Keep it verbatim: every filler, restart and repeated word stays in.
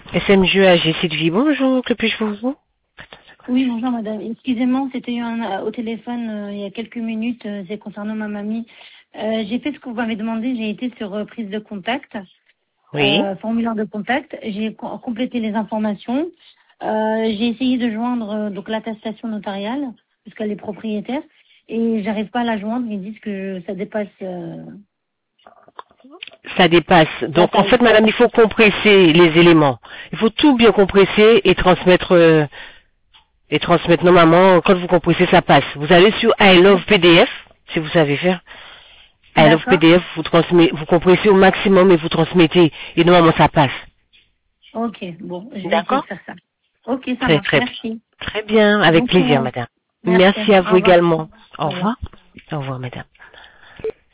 S M J A G Sylvie, bonjour, que puis-je pour vous? Oui, bonjour madame. Excusez-moi, c'était eu un, euh, au téléphone euh, il y a quelques minutes, euh, c'est concernant ma mamie. Euh, j'ai fait ce que vous m'avez demandé, j'ai été sur euh, prise de contact, Oui. euh, formulaire de contact, j'ai co- complété les informations, euh, j'ai essayé de joindre euh, donc l'attestation notariale, puisqu'elle est propriétaire, et j'arrive pas à la joindre, ils disent que ça dépasse euh, Ça dépasse. la Donc en taille. fait, madame, il faut compresser les éléments. Il faut tout bien compresser et transmettre euh, et transmettre normalement. Quand vous compressez, ça passe. Vous allez sur I Love P D F, si vous savez faire. I Love D'accord. P D F, vous transmettez, vous compressez au maximum et vous transmettez. Et normalement, ça passe. Ok, bon, je vais essayer de D'accord? faire ça. Ok, ça Très marche, très bien. merci. Très bien, avec Bon plaisir, courage. madame. Merci, Merci à au vous revoir. également. Au Au revoir. revoir. Au revoir, madame.